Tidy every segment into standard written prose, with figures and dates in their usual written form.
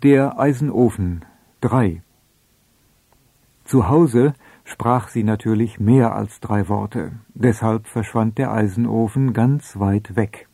Der Eisenofen 3. Zu Hause sprach sie natürlich mehr als 3 Worte, deshalb verschwand der Eisenofen ganz weit weg.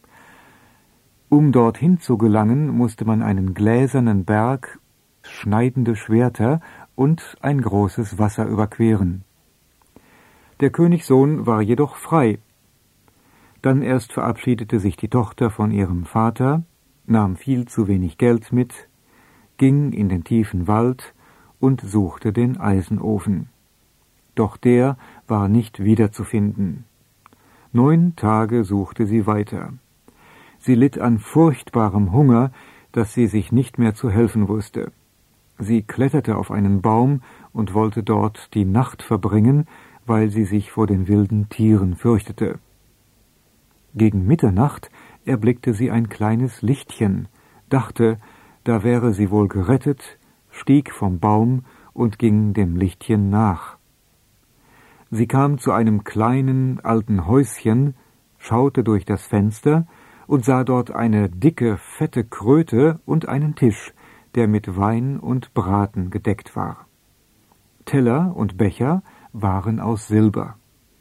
Um dorthin zu gelangen, musste man einen gläsernen Berg, schneidende Schwerter und ein großes Wasser überqueren. Der Königssohn war jedoch frei. Dann erst verabschiedete sich die Tochter von ihrem Vater, nahm viel zu wenig Geld mit, ging in den tiefen Wald und suchte den Eisenofen. Doch der war nicht wiederzufinden. 9 Tage suchte sie weiter. Sie litt an furchtbarem Hunger, dass sie sich nicht mehr zu helfen wusste. Sie kletterte auf einen Baum und wollte dort die Nacht verbringen, weil sie sich vor den wilden Tieren fürchtete. Gegen Mitternacht erblickte sie ein kleines Lichtchen, dachte, da wäre sie wohl gerettet, stieg vom Baum und ging dem Lichtchen nach. Sie kam zu einem kleinen, alten Häuschen, schaute durch das Fenster und sah dort eine dicke, fette Kröte und einen Tisch, der mit Wein und Braten gedeckt war. Teller und Becher waren aus Silber.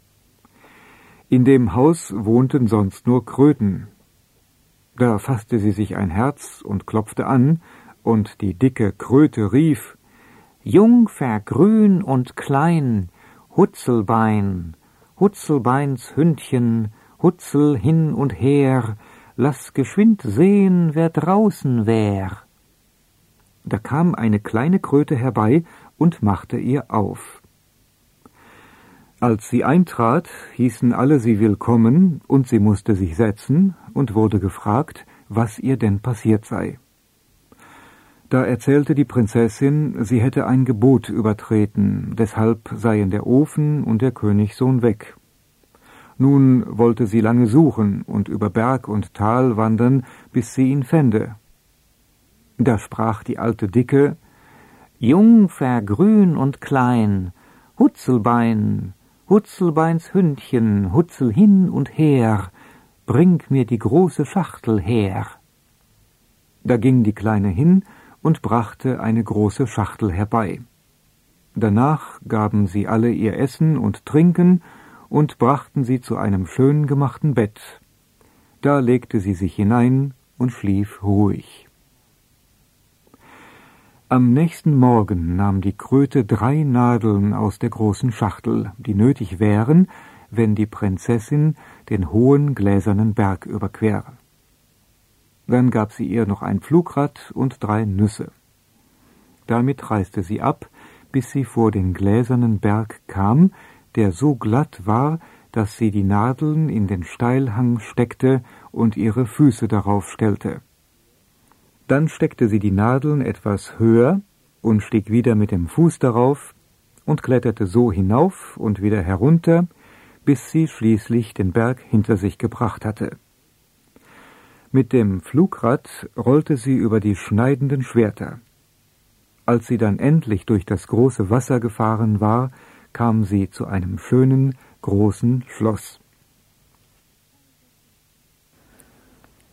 In dem Haus wohnten sonst nur Kröten. Da fasste sie sich ein Herz und klopfte an, und die dicke Kröte rief: »Jungfer grün und klein, Hutzelbein, Hutzelbeins Hündchen, Hutzel hin und her, lass geschwind sehen, wer draußen wär.« Da kam eine kleine Kröte herbei und machte ihr auf. Als sie eintrat, hießen alle sie willkommen, und sie musste sich setzen und wurde gefragt, was ihr denn passiert sei. Da erzählte die Prinzessin, sie hätte ein Gebot übertreten, deshalb seien der Ofen und der Königssohn weg. Nun wollte sie lange suchen und über Berg und Tal wandern, bis sie ihn fände. Da sprach die alte Dicke: »Jungfer grün und klein, Hutzelbein, Hutzelbeins Hündchen, Hutzel hin und her, bring mir die große Schachtel her.« Da ging die Kleine hin und brachte eine große Schachtel herbei. Danach gaben sie alle ihr Essen und Trinken und brachten sie zu einem schön gemachten Bett. Da legte sie sich hinein und schlief ruhig. Am nächsten Morgen nahm die Kröte 3 Nadeln aus der großen Schachtel, die nötig wären, wenn die Prinzessin den hohen gläsernen Berg überquere. Dann gab sie ihr noch ein Pflugrad und 3 Nüsse. Damit reiste sie ab, bis sie vor den gläsernen Berg kam, der so glatt war, dass sie die Nadeln in den Steilhang steckte und ihre Füße darauf stellte. Dann steckte sie die Nadeln etwas höher und stieg wieder mit dem Fuß darauf und kletterte so hinauf und wieder herunter, bis sie schließlich den Berg hinter sich gebracht hatte. Mit dem Pflugrad rollte sie über die schneidenden Schwerter. Als sie dann endlich durch das große Wasser gefahren war, kam sie zu einem schönen, großen Schloss.